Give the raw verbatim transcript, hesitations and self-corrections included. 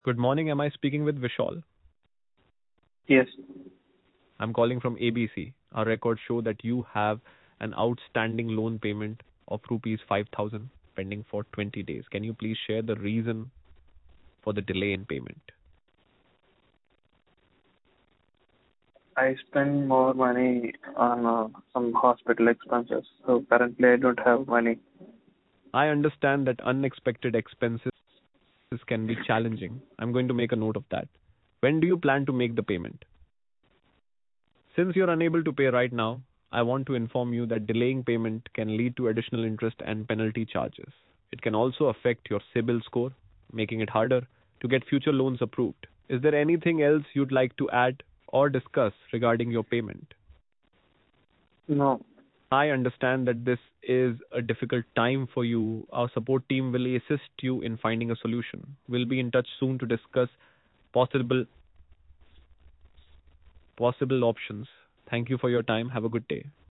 Good morning. Am I speaking with Vishal? Yes. I'm calling from A B C. Our records show that you have an outstanding loan payment of rupees five thousand pending for twenty days. Can you please share the reason for the delay in payment? I spend more money on uh, some hospital expenses. So currently I don't have money. I understand that unexpected expenses can be challenging. I'm going to make a note of that. When do you plan to make the payment? Since you're unable to pay right now, I want to inform you that delaying payment can lead to additional interest and penalty charges. It can also affect your CIBIL score, making it harder to get future loans approved. Is there anything else you'd like to add or discuss regarding your payment? No. I understand that this is a difficult time for you. Our support team will assist you in finding a solution. We'll be in touch soon to discuss possible possible options. Thank you for your time. Have a good day.